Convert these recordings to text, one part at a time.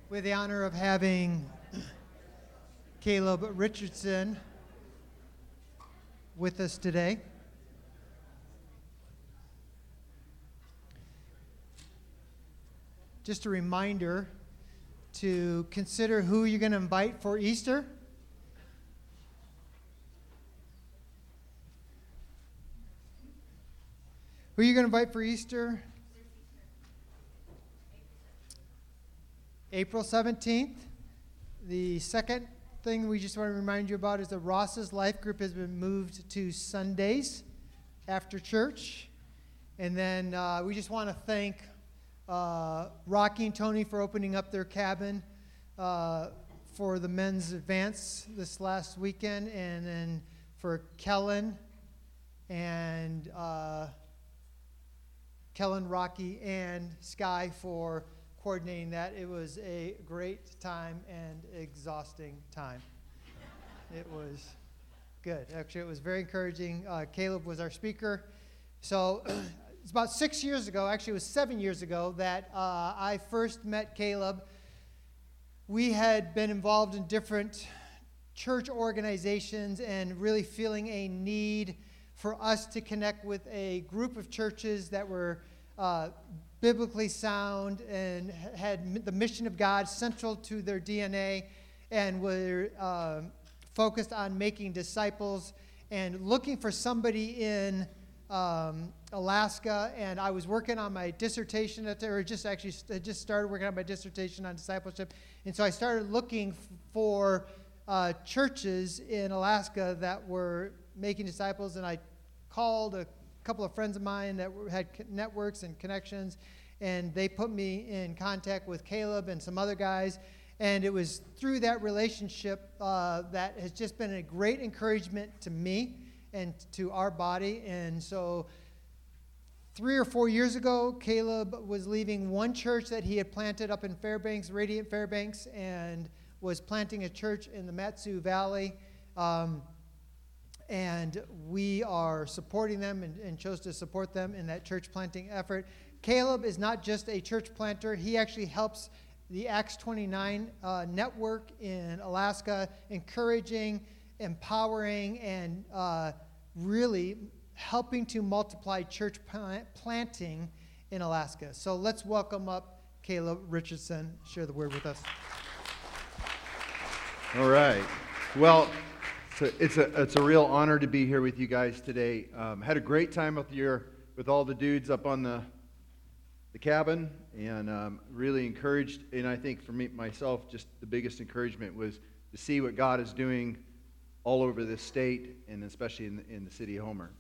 with the honor of having Caleb Richardson with us today. Just a reminder to consider who you're going to invite for Easter. Who are you going to invite for Easter? April 17th. The second thing we just want to remind you about is that Ross's Life Group has been moved to Sundays after church. And then we just want to thank Rocky and Tony for opening up their cabin for the men's advance this last weekend. And then for Kellen, Rocky, and Sky for coordinating that. It was a great time and exhausting time. It was good. Actually, it was very encouraging. Caleb was our speaker. So it's about 6 years ago, actually it was 7 years ago, that I first met Caleb. We had been involved in different church organizations and really feeling a need for us to connect with a group of churches that were biblically sound and had the mission of God central to their DNA and were focused on making disciples and looking for somebody in Alaska. And I was working on my dissertation I just started working on my dissertation on discipleship. And so I started looking for churches in Alaska that were making disciples, and I called a couple of friends of mine that had networks and connections, and they put me in contact with Caleb and some other guys. And it was through that relationship that has just been a great encouragement to me and to our body. And so 3 or 4 years ago, Caleb was leaving one church that he had planted up in Fairbanks, Radiant Fairbanks, and was planting a church in the Mat-Su Valley. And we are supporting them and chose to support them in that church planting effort. Caleb is not just a church planter. He actually helps the Acts 29 network in Alaska, encouraging, empowering, and really helping to multiply church planting in Alaska. So let's welcome up Caleb Richardson, share the word with us. All right. Well, it's a real honor to be here with you guys today. Had a great time with all the dudes up on the cabin, and really encouraged. And I think for myself, just the biggest encouragement was to see what God is doing all over this state, and especially in the city of Homer.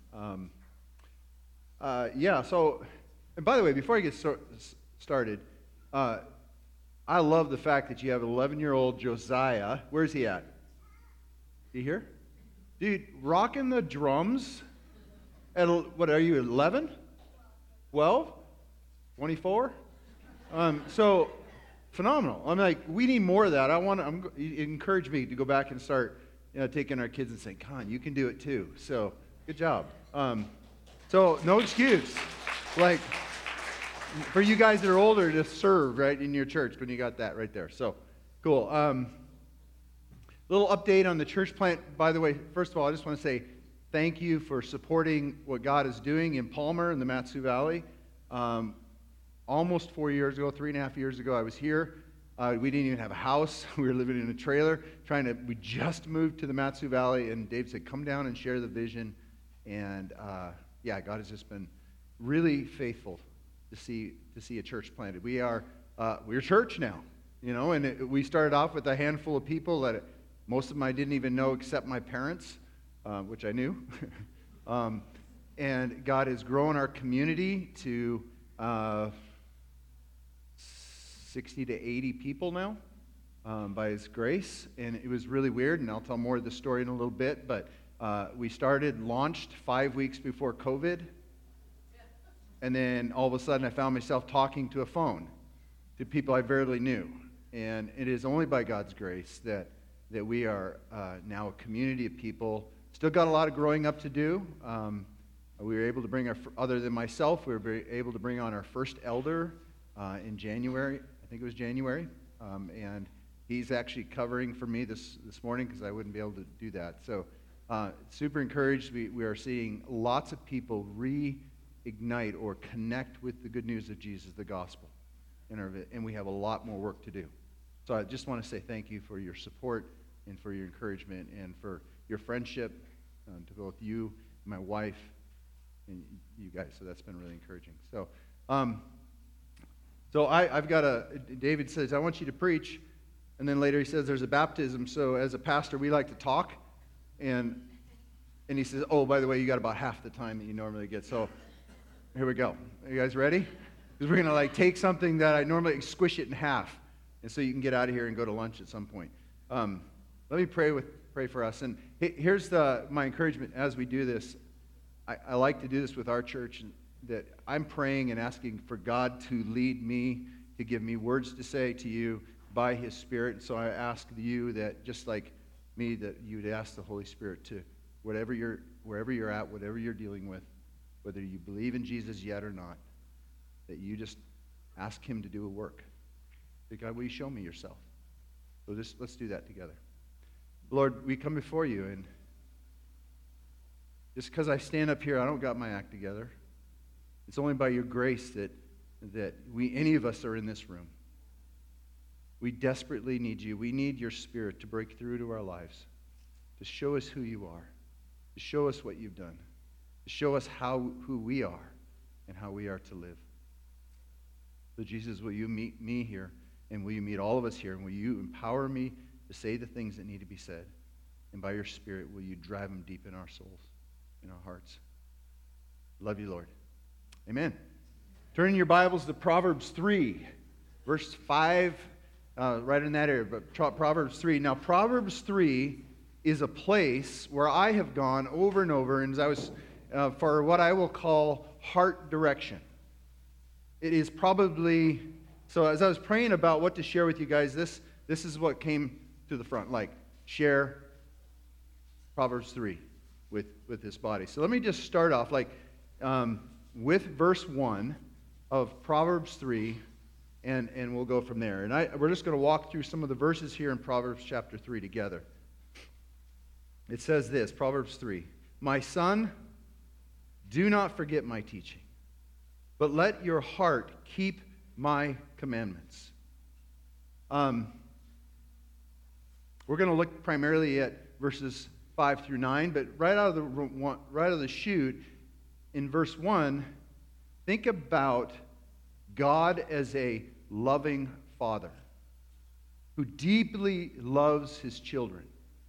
So, and by the way, before I get started, I love the fact that you have 11-year-old Josiah. Where's he at? You here? Dude, rocking the drums at, what are you, 11? 12? 24? So, phenomenal. I'm like, we need more of that. Encourage me to go back and start taking our kids and saying, Con, you can do it too. So, good job. So, no excuse. Like, for you guys that are older, just serve, right, in your church when you got that right there. So, cool. Little update on the church plant. By the way, first of all, I just want to say thank you for supporting what God is doing in Palmer in the Mat-Su Valley. Almost 4 years ago, 3.5 years ago, I was here. We didn't even have a house. We were living in a trailer. We just moved to the Mat-Su Valley, and Dave said, come down and share the vision. And God has just been really faithful to see a church planted. We're a church now, and we started off with a handful of people that most of them I didn't even know except my parents, which I knew. And God has grown our community to 60 to 80 people now by His grace. And it was really weird, and I'll tell more of the story in a little bit, but we launched 5 weeks before COVID. And then all of a sudden I found myself talking to a phone to people I barely knew. And it is only by God's grace that we are now a community of people. Still got a lot of growing up to do. We were able to bring other than myself, we were able to bring on our first elder in January. I think it was January. and he's actually covering for me this morning because I wouldn't be able to do that. So super encouraged. We are seeing lots of people reignite or connect with the good news of Jesus, the gospel, and we have a lot more work to do. So I just want to say thank you for your support and for your encouragement and for your friendship to both you, my wife, and you guys. So that's been really encouraging. So I've got David says, I want you to preach. And then later he says there's a baptism. So as a pastor, we like to talk. And he says, oh, by the way, you got about half the time that you normally get. So here we go. Are you guys ready? Because we're going to take something that I normally squish it in half. And so you can get out of here and go to lunch at some point. Let me pray for us. And here's my encouragement as we do this. I like to do this with our church, that I'm praying and asking for God to lead me, to give me words to say to you by His Spirit. So I ask you that, just like me, that you'd ask the Holy Spirit to, wherever you're at, whatever you're dealing with, whether you believe in Jesus yet or not, that you just ask Him to do a work. Say, God, will you show me yourself? So let's do that together. Lord, we come before you, and just because I stand up here, I don't got my act together. It's only by your grace that any of us are in this room. We desperately need you. We need your Spirit to break through to our lives, to show us who you are, to show us what you've done, to show us who we are and how we are to live. So Jesus, will you meet me here, and will you meet all of us here, and will you empower me to say the things that need to be said, and by your Spirit, will you drive them deep in our souls, in our hearts. Love you, Lord. Amen. Turn your Bibles to Proverbs 3, verse 5, right in that area, but Proverbs 3. Now, Proverbs 3 is a place where I have gone over and over, and as I was for what I will call heart direction. It is probably, so as I was praying about what to share with you guys, this is what came to the front, like share Proverbs 3 with this body. So let me just start off with verse 1 of Proverbs 3, and we'll go from there. And we're just going to walk through some of the verses here in Proverbs chapter 3 together. It says this, Proverbs 3, "My son, do not forget my teaching, but let your heart keep my commandments." We're going to look primarily at verses 5 through 9, but right out of the chute, in verse 1, think about God as a loving father who deeply loves his children.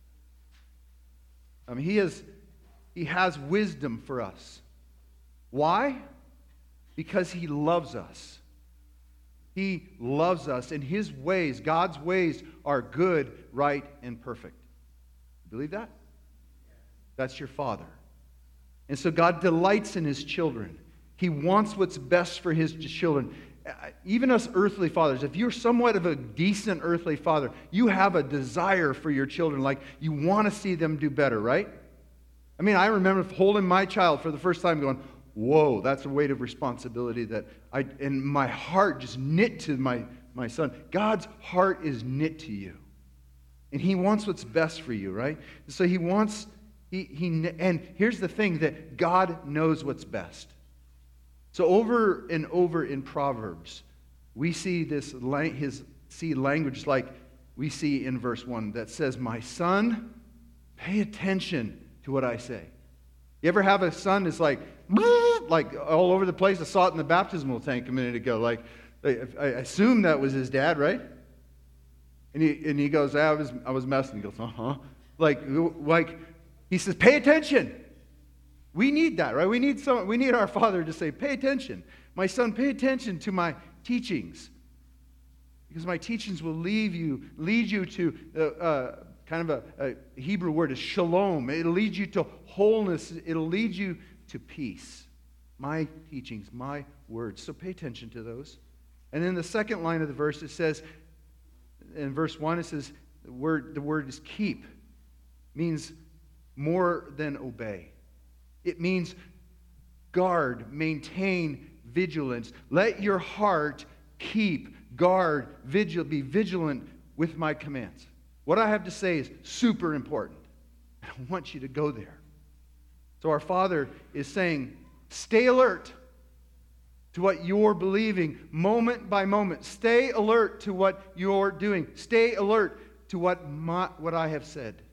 He has wisdom for us. Why? Because he loves us. He loves us, and his ways, God's ways, are good, right, and perfect. You believe that? That's your Father. And so God delights in his children. He wants what's best for his children. Even us earthly fathers, if you're somewhat of a decent earthly father, you have a desire for your children, like you want to see them do better, right? I mean, I remember holding my child for the first time going, whoa, that's a weight of responsibility and my heart just knit to my son. God's heart is knit to you. And he wants what's best for you, right? So he wants, and here's the thing, that God knows what's best. So over and over in Proverbs, we see language like we see in verse 1 that says, "My son, pay attention to what I say." You ever have a son that's like all over the place? I saw it in the baptismal tank a minute ago. I assume that was his dad, right? And he goes, I was messing. He goes, uh-huh. Like he says, pay attention. We need that, right? We need our Father to say, pay attention. My son, pay attention to my teachings. Because my teachings will lead you to kind of a Hebrew word is shalom. It'll lead you to wholeness. It'll lead you to peace. My teachings, my words. So pay attention to those. And then the second line of the verse, it says, in verse 1, it says, the word is keep. Means more than obey. It means guard, maintain vigilance. Let your heart keep guard, be vigilant with my commands. What I have to say is super important. I want you to go there. So our Father is saying, stay alert to what you're believing moment by moment. Stay alert to what you're doing. Stay alert to what I have said.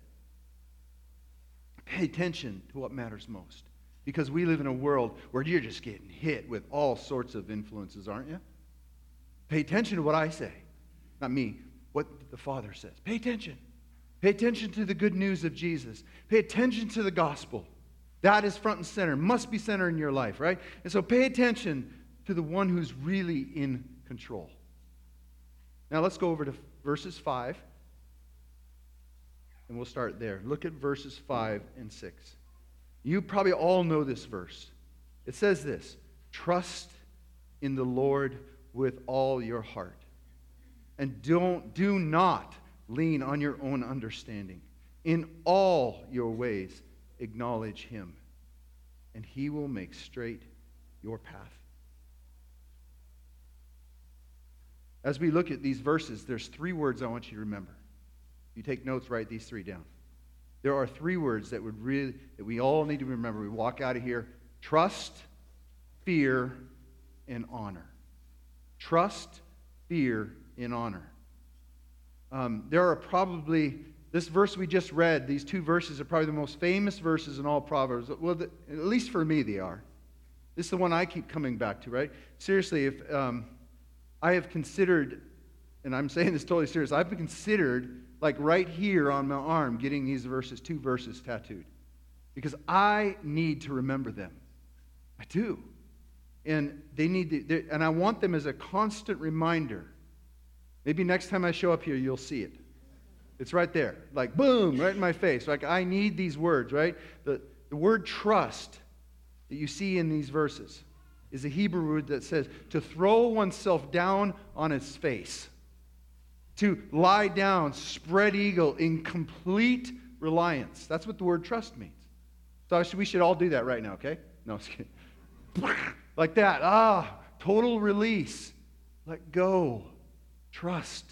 Pay attention to what matters most. Because we live in a world where you're just getting hit with all sorts of influences, aren't you? Pay attention to what I say. Not me, what the Father says. Pay attention. Pay attention to the good news of Jesus. Pay attention to the gospel. That is front and center, must be center in your life, right? And so pay attention to the one who's really in control. Now let's go over to verses 5, and we'll start there. Look at verses 5 and 6. You probably all know this verse. It says this, trust in the Lord with all your heart, and do not lean on your own understanding. In all your ways acknowledge him, and he will make straight your path. As we look at these verses, there's 3 words I want you to remember. If you take notes, write these 3 down. There are 3 words that we all need to remember. We walk out of here: trust, fear, and honor. Trust, fear, and honor. There are probably, this verse we just read, these 2 verses are probably the most famous verses in all Proverbs. Well, at least for me they are. This is the one I keep coming back to, right? Seriously, if I have considered, and I'm saying this totally serious, I've considered, like right here on my arm, getting these verses, 2 verses tattooed. Because I need to remember them. I do. And and I want them as a constant reminder. Maybe next time I show up here, you'll see it. It's right there. Like, boom, right in my face. Like, I need these words, right? The word trust that you see in these verses is a Hebrew word that says to throw oneself down on its face. To lie down, spread eagle, in complete reliance. That's what the word trust means. So we should all do that right now, okay? No, I'm just kidding. Like that. Total release. Let go. Trust.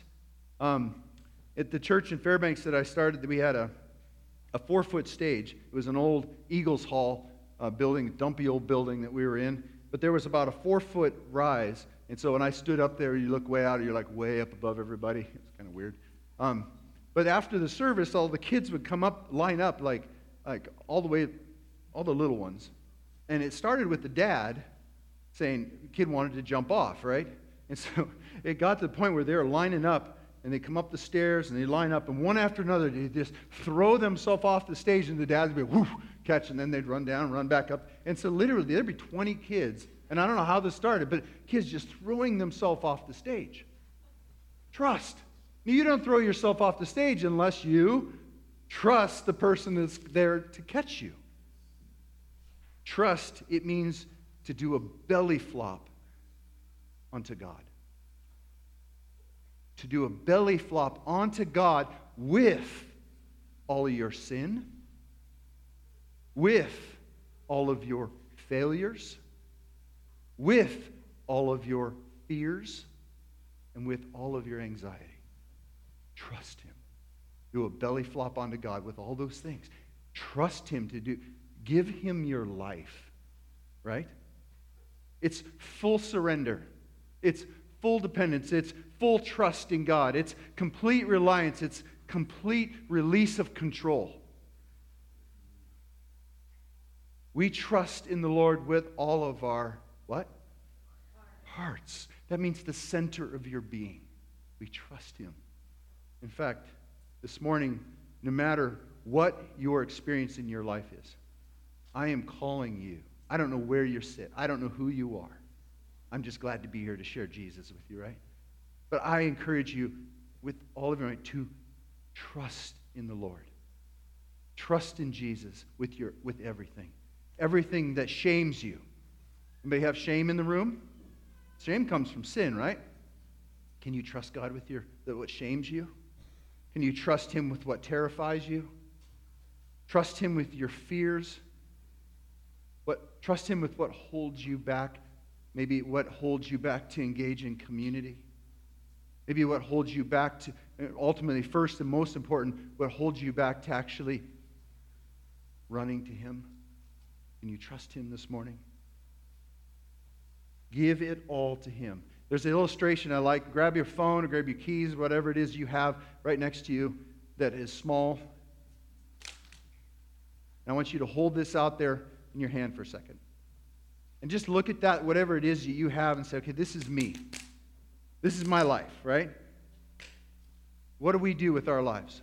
At the church in Fairbanks that I started, we had a 4-foot stage. It was an old Eagles Hall building, dumpy old building that we were in. But there was about a 4-foot rise. And so when I stood up there, you look way out, you're like way up above everybody. It's kind of weird. But after the service, all the kids would come up, line up, like all the way, all the little ones. And it started with the dad saying the kid wanted to jump off, right? And so it got to the point where they were lining up, and they come up the stairs, and they line up, and one after another, they just throw themselves off the stage, and the dad would be, whoosh, catch, and then they'd run down, run back up. And so literally, there'd be 20 kids, and I don't know how this started, but kids just throwing themselves off the stage. Trust. You don't throw yourself off the stage unless you trust the person that's there to catch you. Trust, it means to do a belly flop onto God. To do a belly flop onto God with all of your sin, with all of your failures, with all of your fears, and with all of your anxiety. Trust him. Do a belly flop onto God with all those things. Trust him to do. Give him your life, right? It's full surrender. It's full dependence. It's full trust in God. It's complete reliance. It's complete release of control. We trust in the Lord with all of our, what? Hearts. That means the center of your being. We trust him. In fact, this morning, no matter what your experience in your life is, I am calling you. I don't know where you sit. I don't know who you are. I'm just glad to be here to share Jesus with you, right? But I encourage you with all of your might to trust in the Lord. Trust in Jesus with everything. Everything that shames you. Anybody have shame in the room? Shame comes from sin, right? Can you trust God with what shames you? Can you trust him with what terrifies you? Trust him with your fears? Trust him with what holds you back, maybe what holds you back to engage in community. Maybe what holds you back to, ultimately, first and most important, what holds you back to actually running to Him. Can you trust Him this morning? Give it all to Him. There's an illustration I like. Grab your phone or grab your keys, whatever it is you have right next to you that is small. And I want you to hold this out there in your hand for a second. And just look at that, whatever it is that you have, and say, okay, this is me. This is my life, right? What do we do with our lives?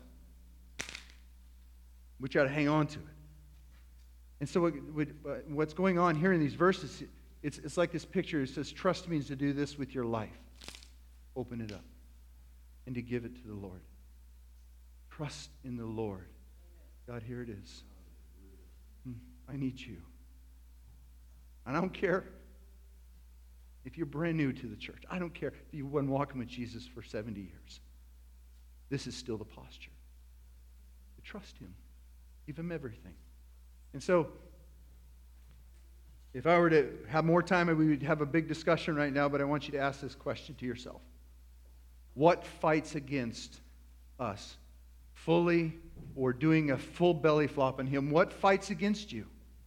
We try to hang on to it. And so what's going on here in these verses, it's like this picture. It says, trust means to do this with your life. Open it up. And to give it to the Lord. Trust in the Lord. God, here it is. I need you. And I don't care if you're brand new to the church. I don't care if you've been walking with Jesus for 70 years. This is still the posture. To trust Him. Give Him everything. And so, if I were to have more time, we would have a big discussion right now, but I want you to ask this question to yourself. What fights against us fully or doing a full belly flop on Him? What fights against you?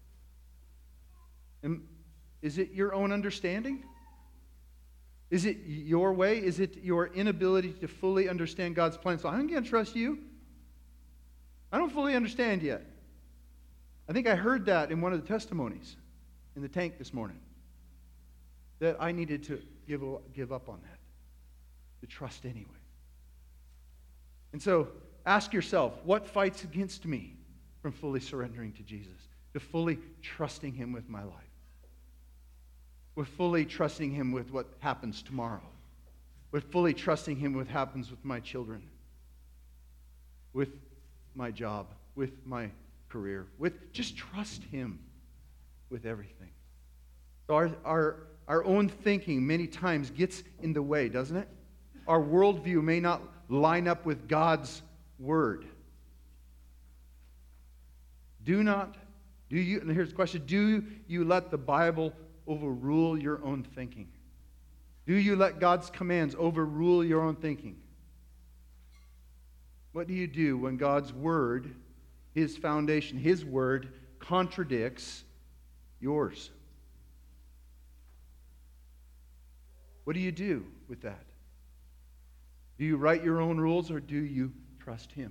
And is it your own understanding? Is it your way? Is it your inability to fully understand God's plan? So I'm going to trust you. I don't fully understand yet. I think I heard that in one of the testimonies in the tank this morning. That I needed to give up on that. To trust anyway. And so ask yourself, what fights against me from fully surrendering to Jesus? To fully trusting Him with my life? With fully trusting Him with what happens tomorrow? With fully trusting Him with what happens with my children? With my job? With my career? With just trust Him with everything. So our own thinking many times gets in the way, doesn't it? Our worldview may not line up with God's Word. And here's the question, do you let the Bible overrule your own thinking? Do you let God's commands overrule your own thinking? What do you do when God's Word, His foundation, His Word, contradicts yours? What do you do with that? Do you write your own rules or do you trust Him?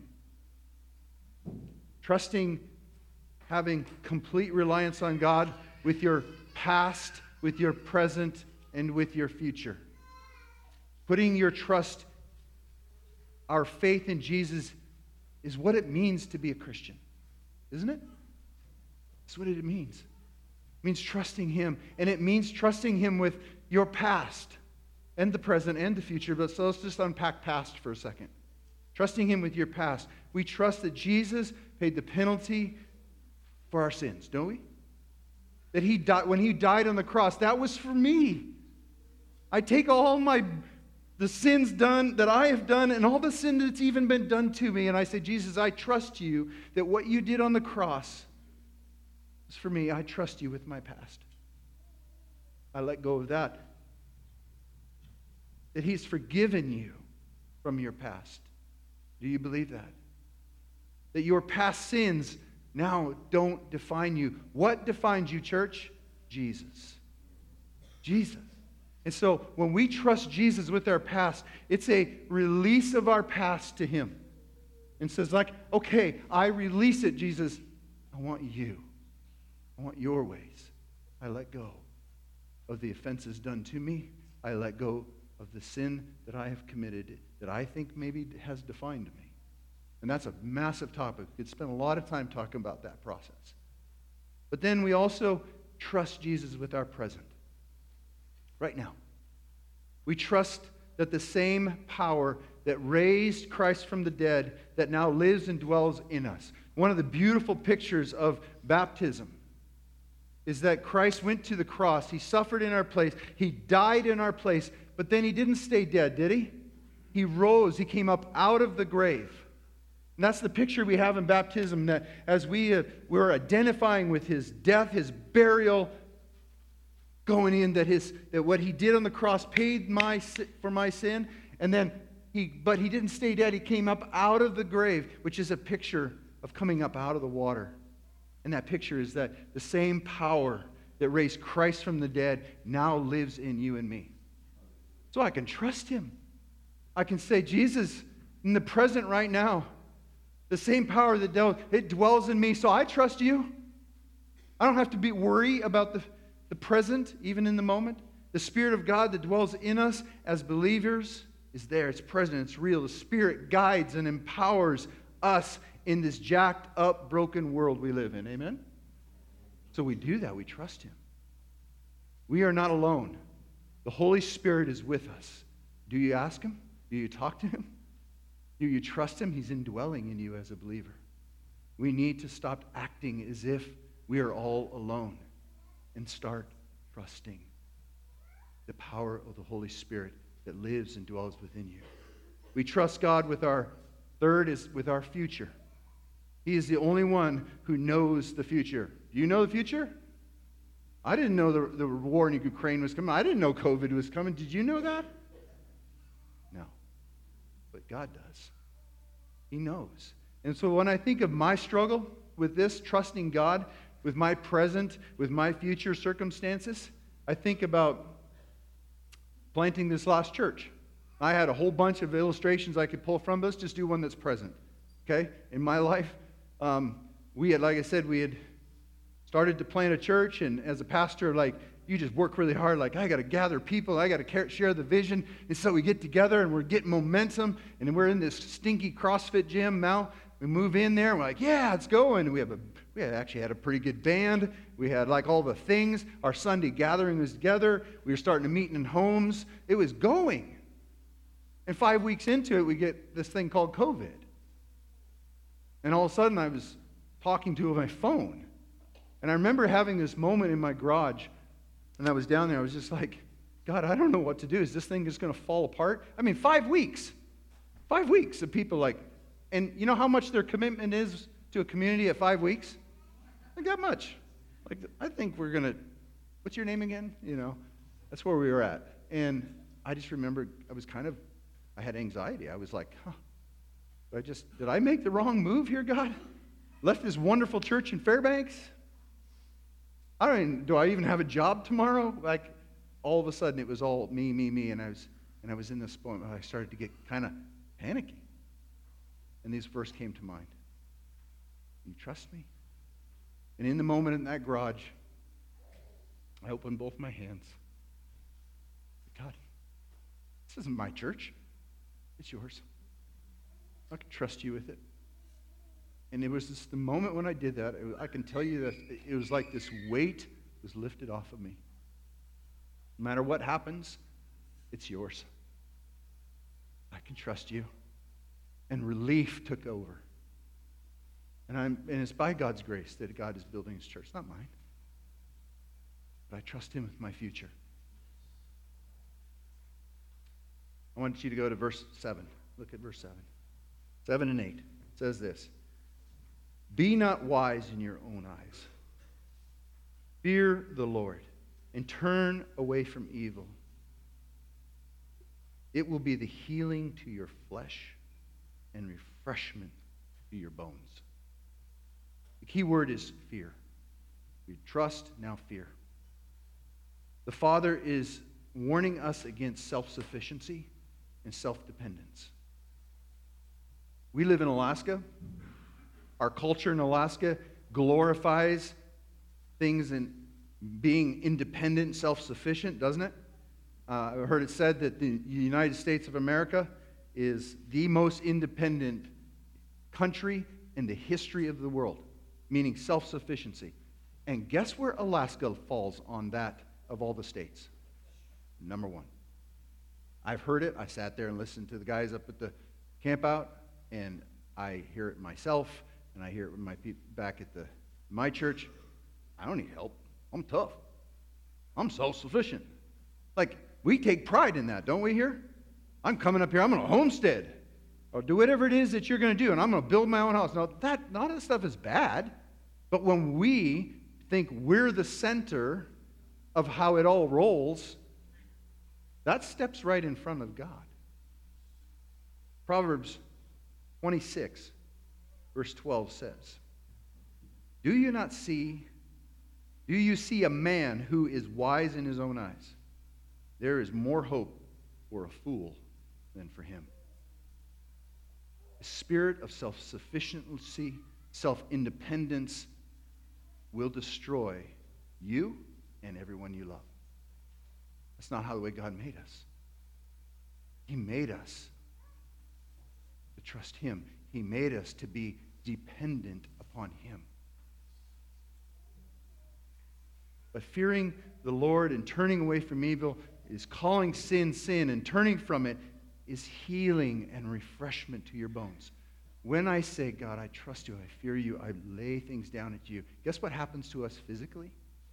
Trusting, having complete reliance on God with your past, with your present, and with your future. Putting your trust, our faith in Jesus is what it means to be a Christian. Isn't it? That's what it means. It means trusting Him. And it means trusting Him with your past and the present and the future. But so let's just unpack past for a second. Trusting Him with your past. We trust that Jesus paid the penalty for our sins, don't we? That He died, when He died on the cross, that was for me. I take all the sins done that I have done and all the sin that's even been done to me, and I say, Jesus, I trust you that what you did on the cross is for me. I trust you with my past. I let go of that. That He's forgiven you from your past. Do you believe that? That your past sins now don't define you. What defines you, church? Jesus. Jesus. And so when we trust Jesus with our past, it's a release of our past to Him. And says like, okay, I release it, Jesus. I want you. I want your ways. I let go of the offenses done to me. I let go of the sin that I have committed that I think maybe has defined me. And that's a massive topic. We could spend a lot of time talking about that process. But then we also trust Jesus with our present. Right now. We trust that the same power that raised Christ from the dead that now lives and dwells in us. One of the beautiful pictures of baptism is that Christ went to the cross. He suffered in our place. He died in our place. But then He didn't stay dead, did He? He rose. He came up out of the grave. And that's the picture we have in baptism, that as we're identifying with His death, His burial, going in, that what He did on the cross paid for my sin, And then but he didn't stay dead. He came up out of the grave, which is a picture of coming up out of the water. And that picture is that the same power that raised Christ from the dead now lives in you and me. So I can trust him. I can say, Jesus, in the present right now, the same power that it dwells in me, so I trust you. I don't have to worry about the present, even in the moment. The Spirit of God that dwells in us as believers is there. It's present. It's real. The Spirit guides and empowers us in this jacked up, broken world we live in. Amen? So we do that. We trust him. We are not alone. The Holy Spirit is with us. Do you ask him? Do you talk to him? Do you trust him? He's indwelling in you as a believer. We need to stop acting as if we are all alone and start trusting the power of the Holy Spirit that lives and dwells within you. We trust God with our third is with our future. He is the only one who knows the future. Do you know the future? I didn't know the war in Ukraine was coming. I didn't know COVID was coming. Did you know that? No. But God does. He knows. And so when I think of my struggle with this, trusting God with my present, with my future circumstances, I think about planting this last church. I had a whole bunch of illustrations I could pull from, but let's just do one that's present. Okay? In my life, we had started to plant a church, and as a pastor, you just work really hard. I got to gather people. I got to share the vision. And so we get together, and we're getting momentum, and we're in this stinky CrossFit gym now. We move in there, and we're like, yeah, it's going. We actually had a pretty good band. We had all the things. Our Sunday gathering was together. We were starting to meet in homes. It was going. And 5 weeks into it, we get this thing called COVID. And all of a sudden, I was talking to my phone. And I remember having this moment in my garage, and I was down there. I was just like, God, I don't know what to do. Is this thing just going to fall apart? 5 weeks. 5 weeks of people and you know how much their commitment is to a community at 5 weeks? Not that much. I think we're going to, what's your name again? That's where we were at. And I just remember I had anxiety. I was like, did I make the wrong move here, God? Left this wonderful church in Fairbanks? Do I even have a job tomorrow? All of a sudden, it was all me, and I was in this point where I started to get kind of panicky. And these verses came to mind. You trust me? And in the moment in that garage, I opened both my hands. God, this isn't my church. It's yours. I can trust you with it. And it was just the moment when I did that, I can tell you that it was like this weight was lifted off of me. No matter what happens, it's yours. I can trust you. And relief took over. And it's by God's grace that God is building his church, not mine. But I trust him with my future. I want you to go to verse 7. Look at verse 7. 7 and 8. It says this. Be not wise in your own eyes. Fear the Lord and turn away from evil. It will be the healing to your flesh and refreshment to your bones. The key word is fear. We trust, now fear. The Father is warning us against self-sufficiency and self-dependence. We live in Alaska. Our culture in Alaska glorifies things in being independent, self-sufficient, doesn't it? I've heard it said that the United States of America is the most independent country in the history of the world, meaning self-sufficiency. And guess where Alaska falls on that of all the states? Number 1. I've heard it. I sat there and listened to the guys up at the campout, and I hear it myself, and I hear it with my people back at my church. I don't need help. I'm tough. I'm self-sufficient. We take pride in that, don't we here? I'm coming up here, I'm going to homestead, or do whatever it is that you're going to do, and I'm going to build my own house. Now, none of that stuff is bad, but when we think we're the center of how it all rolls, that steps right in front of God. Proverbs 26, verse 12 says, Do you see a man who is wise in his own eyes? There is more hope for a fool than for him. The spirit of self-sufficiency, self-independence will destroy you and everyone you love. That's not how the way God made us. He made us to trust Him. He made us to be dependent upon Him. But fearing the Lord and turning away from evil is calling sin, sin, and turning from it is healing and refreshment to your bones. When I say, God, I trust you, I fear you, I lay things down at you, guess what happens to us physically?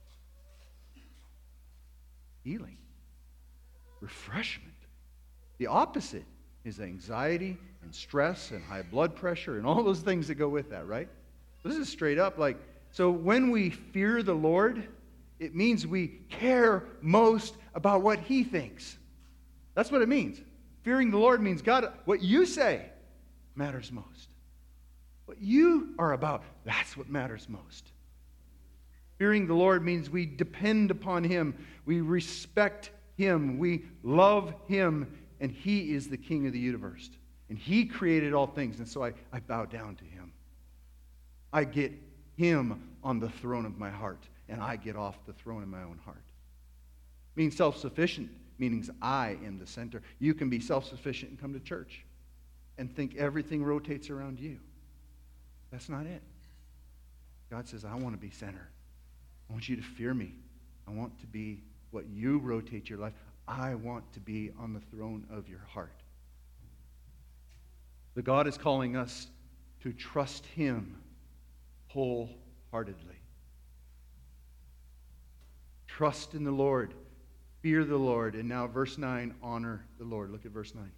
Healing. Refreshment. The opposite is anxiety and stress and high blood pressure and all those things that go with that, right? This is straight up like, so when we fear the Lord, it means we care most about what He thinks. That's what it means. Fearing the Lord means, God, what you say matters most. What you are about, that's what matters most. Fearing the Lord means we depend upon Him, we respect Him, we love Him, and He is the King of the universe. And He created all things, and so I bow down to Him. I get Him on the throne of my heart, and I get off the throne of my own heart. Being self-sufficient means I am the center. You can be self-sufficient and come to church and think everything rotates around you. That's not it. God says, I want to be center. I want you to fear me. I want to be what you rotate your life. I want to be on the throne of your heart. The God is calling us to trust Him wholeheartedly. Trust in the Lord. Fear the Lord. And now verse 9, honor the Lord. Look at verse 9.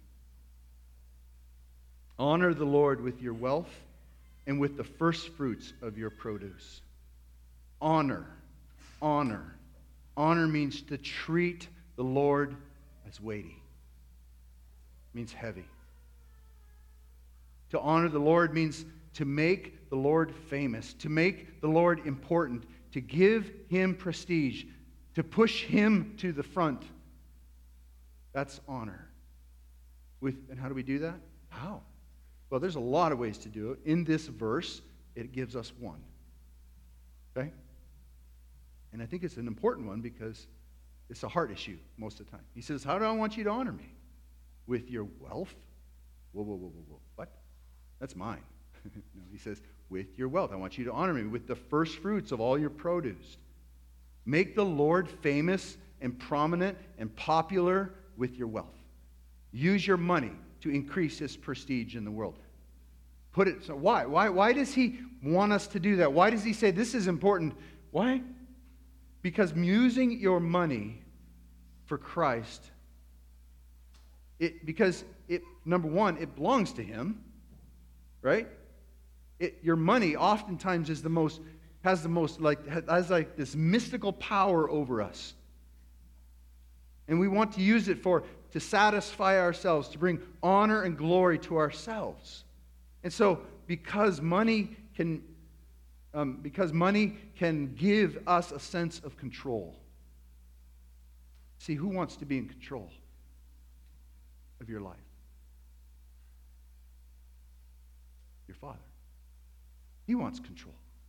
Honor the Lord with your wealth and with the first fruits of your produce. Honor. Honor. Honor means to treat the Lord as weighty. It means heavy. To honor the Lord means to make the Lord famous, to make the Lord important, to give Him prestige, to push Him to the front. That's honor. And how do we do that? How? Well, there's a lot of ways to do it. In this verse, it gives us one. Okay? And I think it's an important one because it's a heart issue most of the time. He says, how do I want you to honor me? With your wealth? Whoa, whoa, whoa, whoa, whoa. What? That's mine. No, he says, with your wealth. I want you to honor me with the first fruits of all your produce. Make the Lord famous and prominent and popular with your wealth. Use your money to increase His prestige in the world. Put it, so why? Why does He want us to do that? Why does He say this is important? Why? Because using your money for Christ, number one, it belongs to Him, right? Your money oftentimes has this mystical power over us. And we want to use it to satisfy ourselves, to bring honor and glory to ourselves. And so, because money can give us a sense of control. See, who wants to be in control of your life? Your Father. He wants control.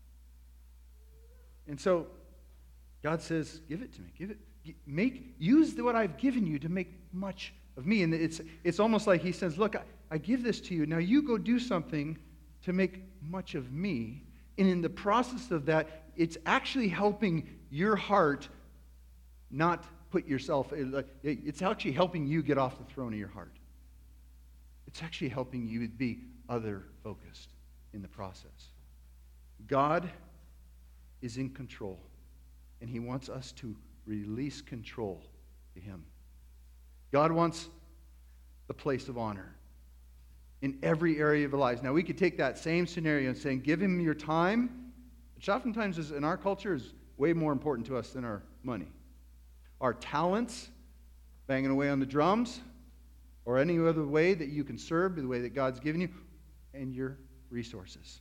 And so, God says, give it to me. Use what I've given you to make much of me. And it's almost like He says, look, I give this to you. Now you go do something to make much of me. And in the process of that, it's actually helping your heart not put yourself, it's actually helping you get off the throne of your heart. It's actually helping you be other-focused in the process. God is in control, and He wants us to release control to Him. God wants the place of honor in every area of our lives. Now, we could take that same scenario and say, give Him your time, which oftentimes in our culture is way more important to us than our money. Our talents, banging away on the drums, or any other way that you can serve, the way that God's given you, and your resources.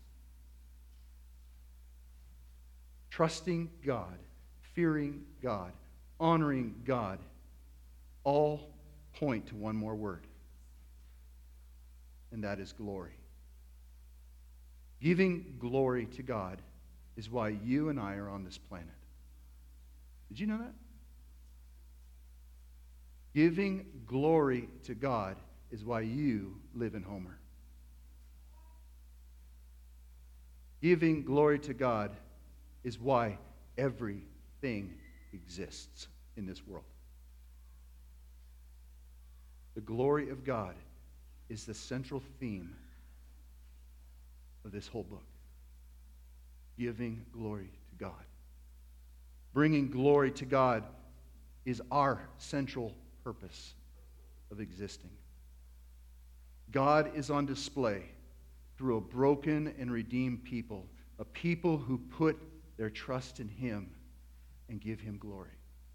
Trusting God, fearing God, honoring God, all point to one more word, and that is glory. Giving glory to God is why you and I are on this planet. Did you know that? Giving glory to God is why you live in Homer. Giving glory to God is why everything exists in this world. The glory of God is the central theme of this whole book. Giving glory to God. Bringing glory to God is our central purpose of existing. God is on display through a broken and redeemed people, a people who put their trust in Him and give Him glory.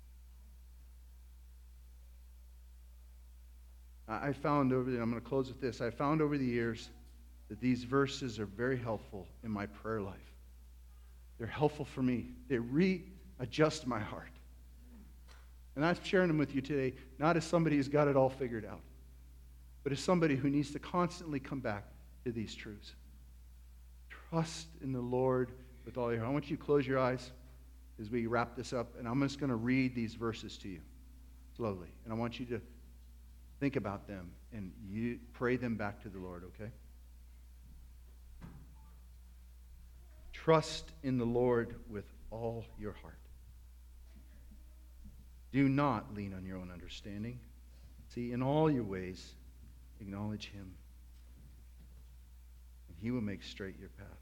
I found over the, I'm going to close with this, I found over the years that these verses are very helpful in my prayer life. They're helpful for me. They readjust my heart. And I'm sharing them with you today, not as somebody who's got it all figured out, but as somebody who needs to constantly come back to these truths. Trust in the Lord with all your heart. I want you to close your eyes as we wrap this up, and I'm just going to read these verses to you slowly. And I want you to think about them and you pray them back to the Lord, okay? Trust in the Lord with all your heart. Do not lean on your own understanding. See, in all your ways, acknowledge Him, and He will make straight your path.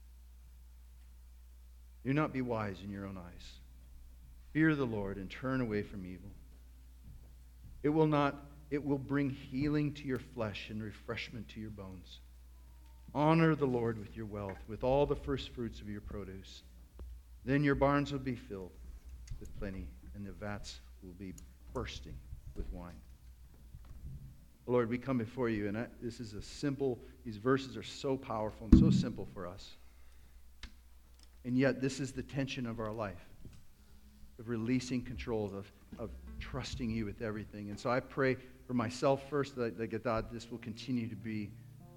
Do not be wise in your own eyes. Fear the Lord and turn away from evil. It will bring healing to your flesh and refreshment to your bones. Honor the Lord with your wealth, with all the first fruits of your produce. Then your barns will be filled with plenty, and the vats will be bursting with wine. Lord, we come before you, and this is a simple, these verses are so powerful and so simple for us. And yet, this is the tension of our life, of releasing control, of trusting you with everything. And so I pray for myself first that God, this will continue to be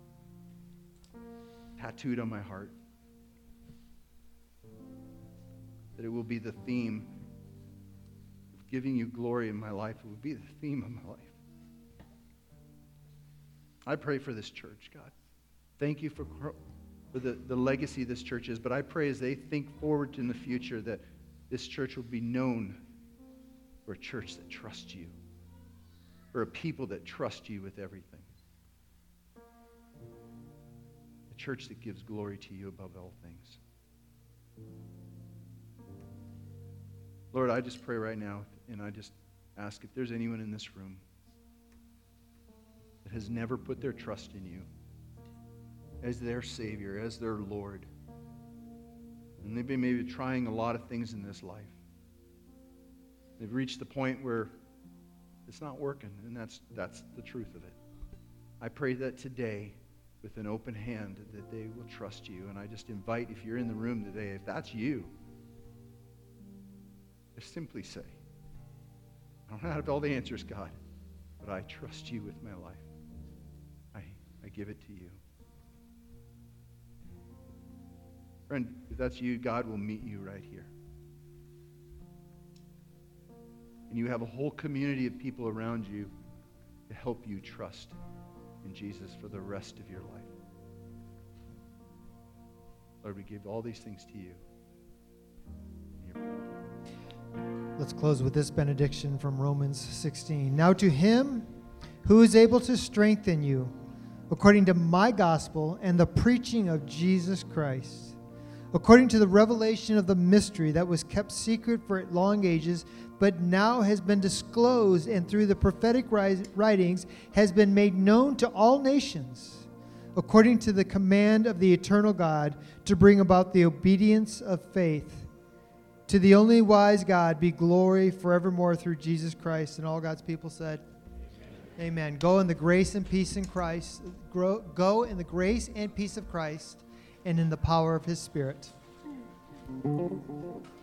tattooed on my heart. That it will be the theme of giving you glory in my life. It will be the theme of my life. I pray for this church, God. Thank you for the legacy this church is. But I pray as they think forward in the future that this church will be known for a church that trusts you. For a people that trust you with everything. A church that gives glory to you above all things. Lord, I just pray right now, and I just ask if there's anyone in this room that has never put their trust in you as their Savior, as their Lord. And they've been maybe trying a lot of things in this life. They've reached the point where it's not working, and that's the truth of it. I pray that today, with an open hand, that they will trust you. And I just invite, if you're in the room today, if that's you, just simply say, I don't have all the answers, God, but I trust you with my life. I give it to you. Friend, if that's you, God will meet you right here. And you have a whole community of people around you to help you trust in Jesus for the rest of your life. Lord, we give all these things to you. Let's close with this benediction from Romans 16. Now to Him who is able to strengthen you according to my gospel and the preaching of Jesus Christ, according to the revelation of the mystery that was kept secret for long ages, but now has been disclosed and through the prophetic writings has been made known to all nations, according to the command of the eternal God, to bring about the obedience of faith. To the only wise God be glory forevermore through Jesus Christ. And all God's people said, Amen. Amen. Go in the grace and peace in Christ. Go in the grace and peace of Christ and in the power of his Spirit.